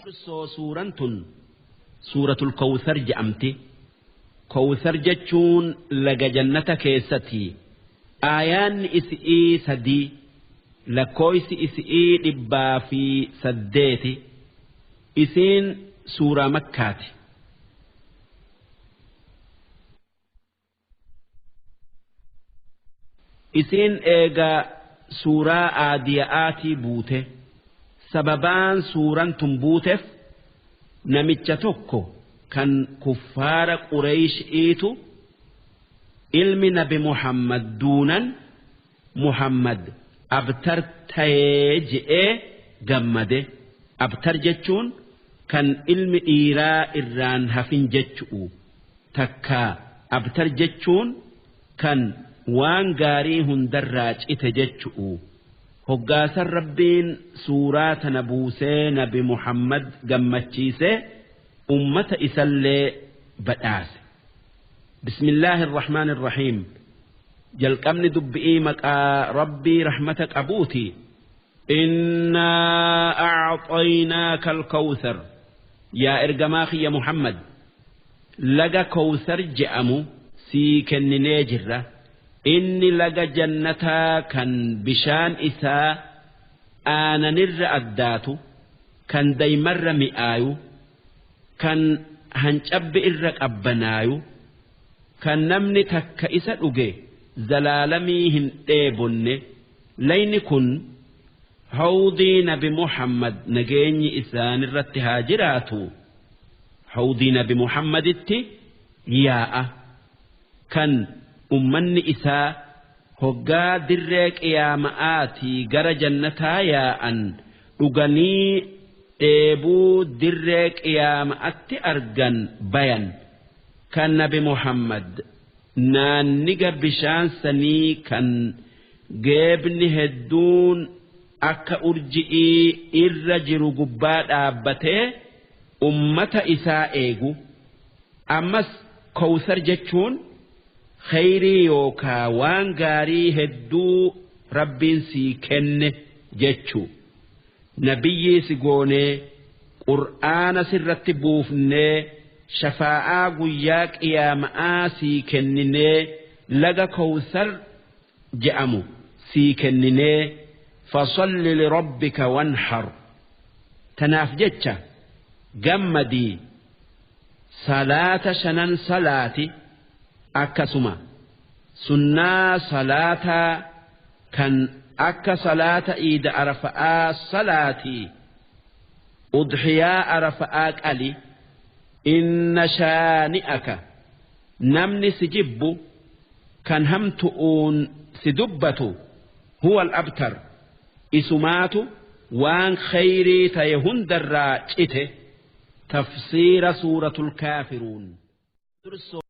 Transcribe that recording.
سورة الكوثر جأمتي كوثر جتشون لقى جنة كيستي آيان إسئي سدي لكويس إسئي لبا في سديتي إسين سورة مكاتي إسين إيغا سورة آدياتي بوته سببان سورة تنبوتف namicha tokko kan kuffaara Quraysh iitu ilmi nabi Muhammad duunan Muhammad abtar ta'ee je'ee gammade abtar jechuun kan ilmi dhiiraa irraan hafin jechuu takka abtar jechuun kan waan gaarii hundarraa cite jechuu hoggaasan rabbiin suuraa tana buusee nabi Muhammad gammachiise ummata isallee badhaase bismillaahir rahmaanir rahiim jalqabni dubbii maqaa rabbii rahmata qabuuti innaa a'xaynaaka al-kawthar yaa ergamaa kiyya Muhammad laga kawthar je'amu sii kenninee jirra inni laga jannataa kan bishaan isaa aananirra addaatu kan daymarra mi'aayu kan hancabbi irra qabbanaayu kan namni takka isa dhuge zalaalamii hin dheebonne layni kun hawdii nabi Muhammad nageenyi isaanirratti haa jiraatu hawdii nabi Muhammaditti yaa'a kan ummanni isaa hoggaa dirree qiyaama'aatii gara jannataa yaa'an dhuganii dheebuu dirree qiyaama'atti argan bayan kan nabi Muhammad naanniga bishaan sanii kan geebni hedduun akka urji'ii irra jiru gubbaa dhaabbatee ummata isaa eegu ammas kawthar jechuun khayrii yookaa waan gaarii hedduu rabbiin sii kenne jechuu nabiyyii si goonee qur'aana sirratti buufnee shafaa'aa guyyaa qiyaama'aa sii kenninee laga kawthar je'amu sii kenninee fasalli lirabbika wanhar tanaaf jecha gammadii salaata shanan salaati akkasuma sunnaa salaataa kan akka salaata iida arafa'aa salaatii udhiyaa arafa'aa qali inna shaani'aka namni si jibbu kan hamtu'uun si dubbatu huwa al-abtar isumaatu waan khayrii ta'e hundarraa cite tafsiira suuratul kaafiruun